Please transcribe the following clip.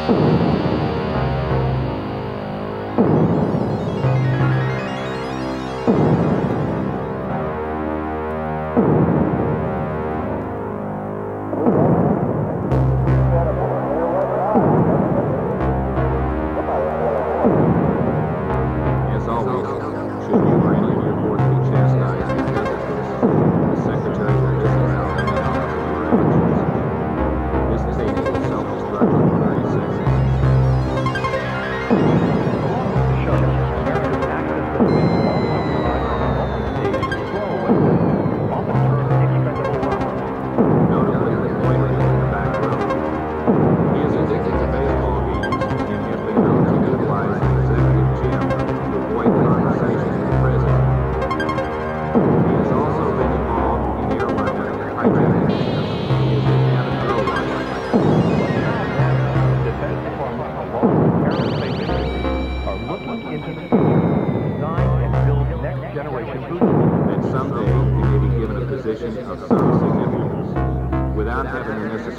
As always, should you or any of your board be chastised because of this, the Secretary will disavow any knowledge of your actions. This tape will self-destruct in 30 seconds. Notably, the boy in the back row. He is addicted to baseball games and has been known to utilize the executive gym to avoid conversation with the president. He has also been involved in airline hijacking. He is an avid girl watcher. Defense Department, along with aerospace industry, are looking into the future to design and build next generation boosters. And someday he may be given a position of some significance without having the necessary